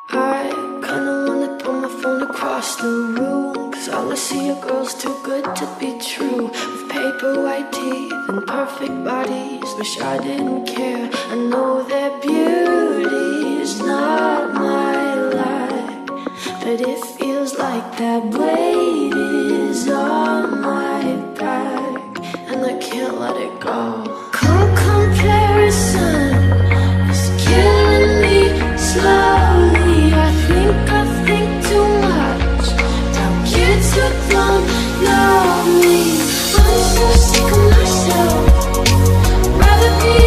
I kinda wanna throw my phone across the room, 'cause all I see are girls too good to be true, with paper white teeth and perfect bodies. Wish I didn't care. I know their beauty is not my life, but it feels like that weight is on my back, and I can't let it go. Cold comparison is killing me slowly. I think too much about kids who don't know me. I'm so sick of myself. Rather be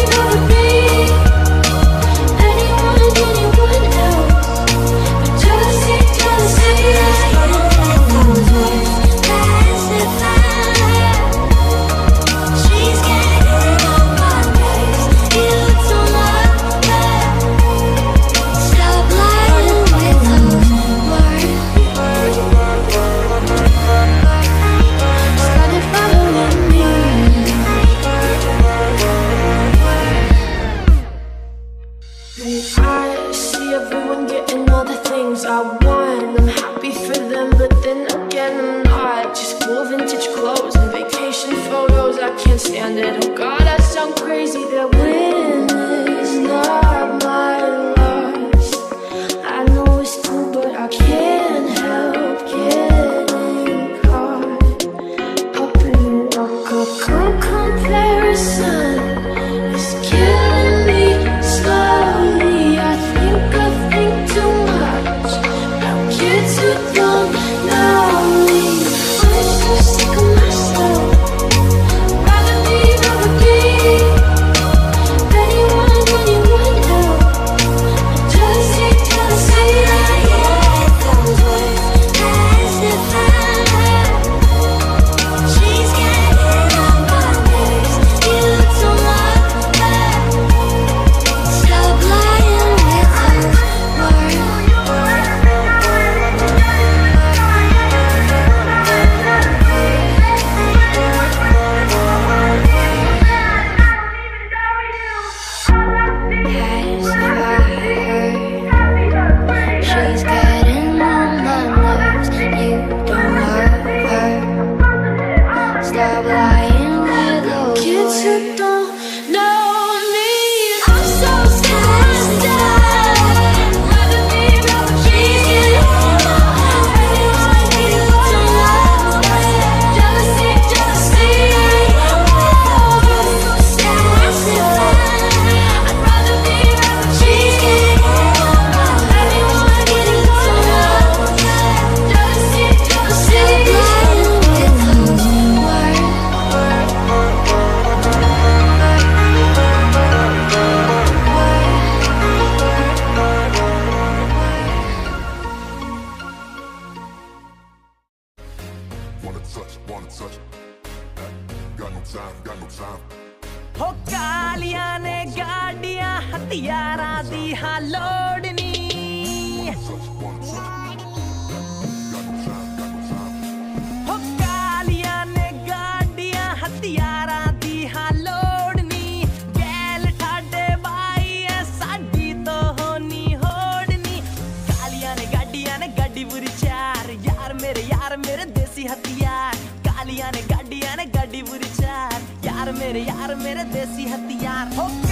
anyone else. But jealousy is she's getting on my nerves. You don't love her. Stop lying with those words. Started following me. I see everyone getting all the things I want. I'm happy for them, but then again I'm not. Just cool vintage clothes and vacation photos, I can't stand it. Oh God, I sound crazy. That win is not my loss. I know it's cool, but I can't help getting caught up in a comparison. It's killing me slowly. I think too much about kids who don't know me. I'm so sick of myself. Rather be anyone else. Jealousy, those words pacify. She's getting on my nerves. You don't love her. Stop lying with those words. She's getting on my nerves. You don't love her. Stop lying with those kids who don't know me. I'm so stressed out. Rather be she's getting on my nerves. You don't love her. Jealousy. I'm so stressed out. I'd rather be she's getting on my nerves. You don't love her. Jealousy. Stop lying with those words. Wanna touch. Got no time. हो कालियां ने गाड़ियां हथियारां दी हां लोड़नी। हो कालियां ने गाड़ियां हथियारां दी हां लोड़नी। गैल ठाडे by है साडी तो होनी होड़नी। कालियां ने गाड़ी बुरी चार। यार मेरे देसी हथियार। कालियां ने गाड़ी बुरी चार। यार मेरे देसी हथियार। हो